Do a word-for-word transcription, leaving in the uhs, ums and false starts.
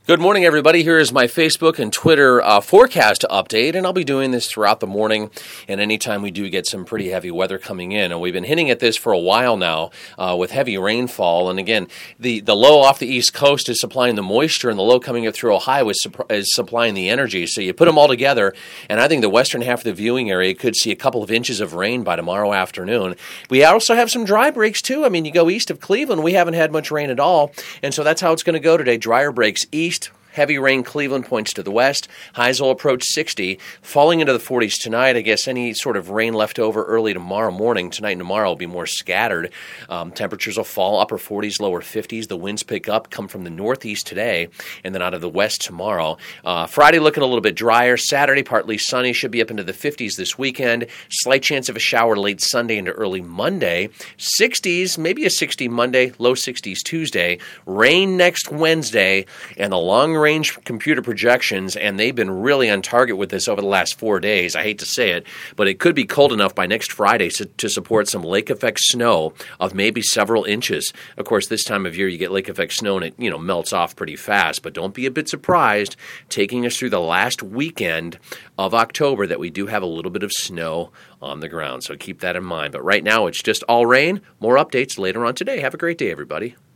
Good morning, everybody. Here is my Facebook and Twitter uh, forecast update, and I'll be doing this throughout the morning and anytime we do get some pretty heavy weather coming in. And we've been hinting at this for a while now uh, with heavy rainfall. And again, the, the low off the East Coast is supplying the moisture, and the low coming up through Ohio is, supp- is supplying the energy. So you put them all together, and I think the western half of the viewing area could see a couple of inches of rain by tomorrow afternoon. We also have some dry breaks, too. I mean, you go east of Cleveland, we haven't had much rain at all, and so that's how it's going to go today. Drier breaks east. Heavy rain, Cleveland points to the west. Highs will approach sixty. Falling into the forties tonight. I guess any sort of rain left over early tomorrow morning. Tonight and tomorrow will be more scattered. Um, temperatures will fall upper forties, lower fifties. The winds pick up, come from the northeast today, and then out of the west tomorrow. Uh, Friday looking a little bit drier. Saturday partly sunny. Should be up into the fifties this weekend. Slight chance of a shower late Sunday into early Monday. sixties, maybe a sixty Monday. Low sixties Tuesday. Rain next Wednesday. And the long range range computer projections, and they've been really on target with this over the last four days. I hate to say it, but it could be cold enough by next Friday to, to support some lake effect snow of maybe several inches. Of course, this time of year you get lake effect snow and it, you know, melts off pretty fast, but don't be a bit surprised taking us through the last weekend of October that we do have a little bit of snow on the ground. So keep that in mind. But right now it's just all rain. More updates later on today. Have a great day, everybody.